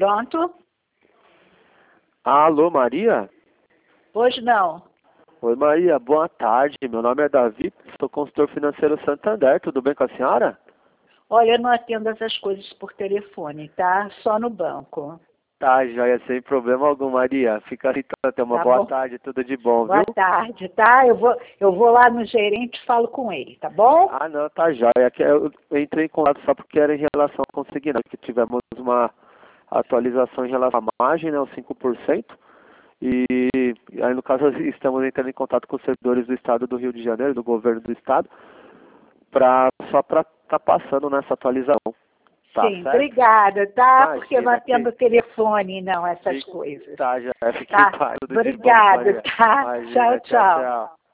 Pronto? Alô, Maria? Hoje não. Oi, Maria, boa tarde. Meu nome é Davi, sou consultor financeiro Santander. Tudo bem com a senhora? Olha, eu não atendo essas coisas por telefone, tá? Só no banco. Tá, joia, sem problema algum, Maria. Fica assim, até uma Tá boa bom? tarde, tudo de bom, Boa viu? tarde, tá? Eu vou lá no gerente e falo com ele, tá bom? Ah, não, tá joia. Que eu entrei em contato só porque era em relação ao consignado, que tivemos uma atualização em relação à margem, né, os 5%. E aí, no caso, estamos entrando em contato com os servidores do Estado do Rio de Janeiro, do governo do Estado, só para estar passando nessa atualização. Tá Sim, certo? obrigada, tá? Porque eu não Imagina atendo telefone, não, essas que coisas. tá, já fique em Tá? paz, tudo de bom, Obrigada, Maria. tá? Tchau, Imagina, tchau, tchau. tchau.